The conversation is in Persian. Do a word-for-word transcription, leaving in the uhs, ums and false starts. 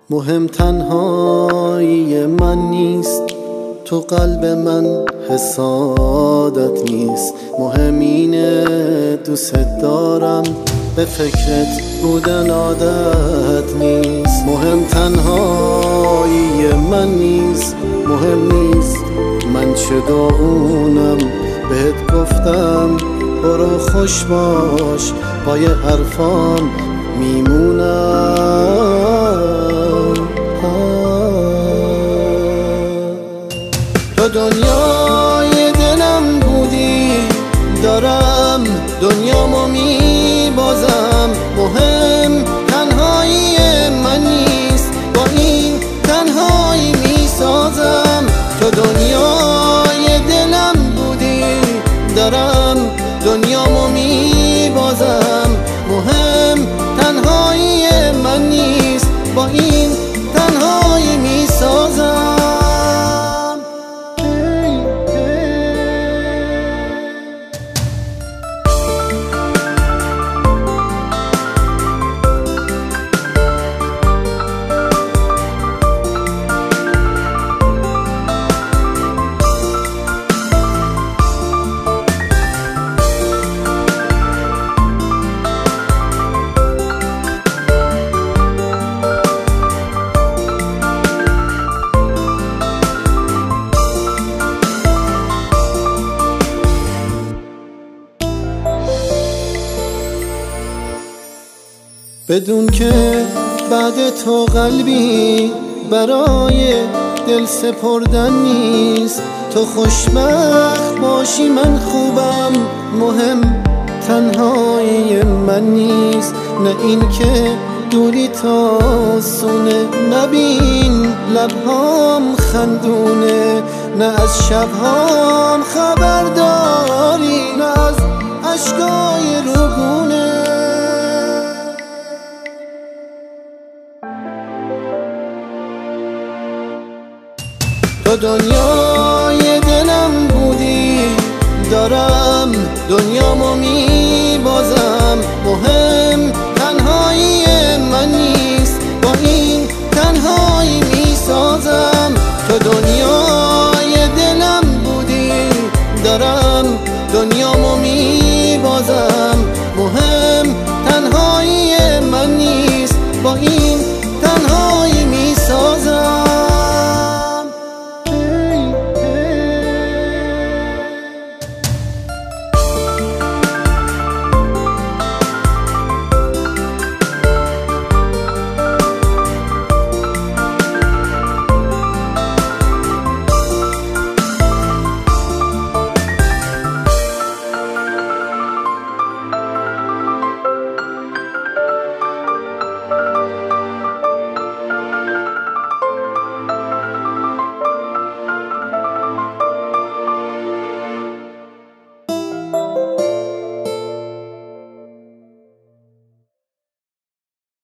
مهم تنهایی من نیست، تو قلب من حسادت نیست. مهم اینه دوست دارم، به فکرت بودن عادت نیست. مهم تنهایی من نیست، مهم نیست من چه داغونم. بهت گفتم برو خوش باش، پای حرفام میمونم. تو دنیای دلم بودی، دارم دنیامو میبازم. مهم تنهایی من نیست، با این تنهایی میسازم. تو دنیای دلم بودی، دارم دنیامو میبازم. مهم تنهایی من نیست، با این تنهایی میسازم. بدون که بعد تو قلبی برای دل سپردن نیست. تو خوشبخت باشی من خوبم، مهم تنهایی من نیست. نه این که دوری تا سونه، نبین لبهام خندونه. نه از شبهام خبرداری، نه از عشقای روگونه. تو دنیای دلم بودی، دارم دنیامو میبازم. مهم تنهایی من نیست، با این تنهایی میسازم. تو دنیای دلم بودی، دارم دنیامو میبازم. مهم تنهایی من نیست، با این